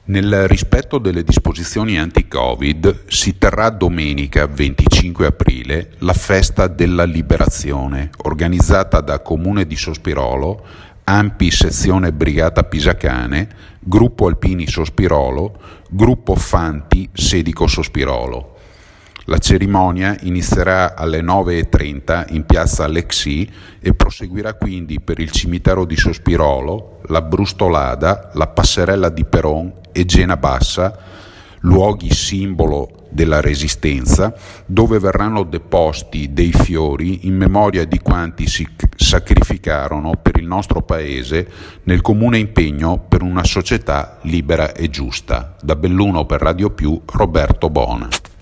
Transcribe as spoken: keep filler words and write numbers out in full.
Nel rispetto delle disposizioni anti-Covid si terrà domenica venticinque aprile la Festa della Liberazione, organizzata da Comune di Sospirolo, A M P I Sezione Brigata Pisacane, Gruppo Alpini Sospirolo, Gruppo Fanti Sedico Sospirolo. La cerimonia inizierà alle nove e trenta in piazza Alexì e proseguirà quindi per il cimitero di Sospirolo, la Brustolada, la passerella di Peron e Gena Bassa, luoghi simbolo della Resistenza, dove verranno deposti dei fiori in memoria di quanti si sacrificarono per il nostro Paese nel comune impegno per una società libera e giusta. Da Belluno per Radio Più, Roberto Bona.